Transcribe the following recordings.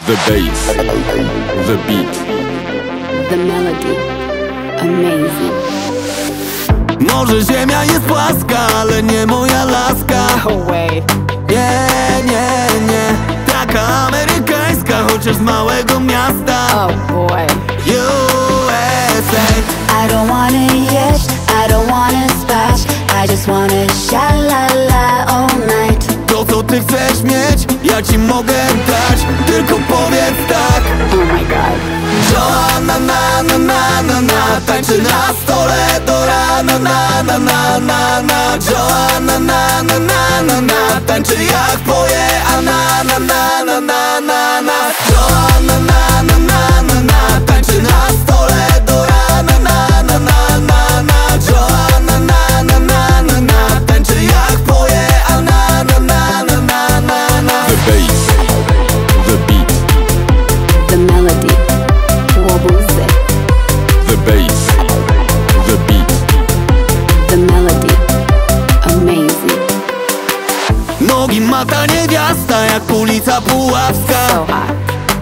The bass, the beat, the melody, amazing. Może ziemia jest płaska, ale nie moja laska. No way. Nie, nie, nie, taka amerykańska, chociaż z małego miasta. Oh boy. USA. I don't wanna jeść, I don't wanna spać, I just wanna sha-la-la all night. To co ty chcesz mieć, ja ci mogę dać, tylko powiedz tak. Oh my god. Joanna, na, na, na, na, na, tańczy na stole do rana, na, na, na, na, na. Joanna, na, na, na, na, na, tańczy jak poje, a na, na, na, na, na, na, na. Joanna, na, na, na, na, na, tańczy na stole do rana, na, na, na, na, na. Joanna, na, na, na, na, na, tańczy jak poje, a na, na, na, na, na, na, na. the bass, the beat, The melody, łobuzy. the bass, the beat, The melody, amazing. Nogi ma ta niewiasta jak ulica Puławska. So hot.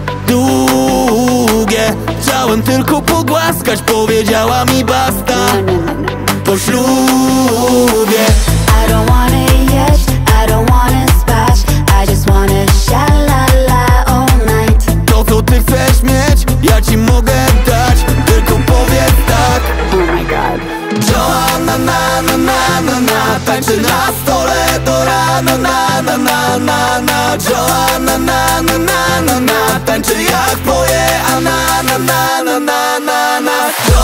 Długie, chciałem tylko pogłaskać, powiedziała mi basta. No, no, no, no. Po ślubie I don't wanna jeść, I don't wanna spać, I just wanna sha-la-la all night. to co ty chcesz mieć, ja ci mogę dać, tylko powiedz tak. Oh my god. Joanna, na, na, na, na, na, tańczy na stole do rana, na, na, na, na, na. Joanna, na, na, na, na, na, tańczy jak poje, a na, na, na, na, na, na, na.